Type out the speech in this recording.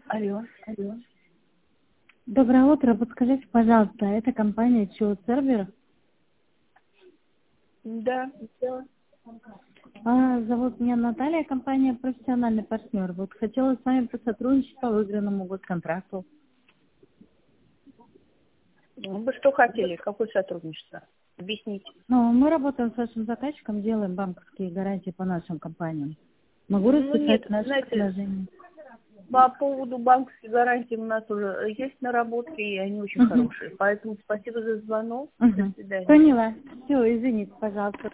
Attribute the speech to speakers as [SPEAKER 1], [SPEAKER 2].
[SPEAKER 1] Алло.
[SPEAKER 2] Доброе утро. Подскажите, пожалуйста, это компания Чио Сервер?
[SPEAKER 1] Да.
[SPEAKER 2] Зовут меня Наталья, компания «Профессиональный партнер». Вот хотела с вами посотрудничать по выигранному госконтракту.
[SPEAKER 1] Вы что хотели? Какое сотрудничество? Объясните.
[SPEAKER 2] Ну, мы работаем с вашим заказчиком, делаем банковские гарантии по нашим компаниям. Могу
[SPEAKER 1] Ну нет,
[SPEAKER 2] расписать наше
[SPEAKER 1] знаете,
[SPEAKER 2] предложение.
[SPEAKER 1] по поводу банковских гарантий у нас уже есть наработки, и они очень хорошие. Поэтому спасибо за звонок. До свидания.
[SPEAKER 2] Поняла. Все, извините, пожалуйста.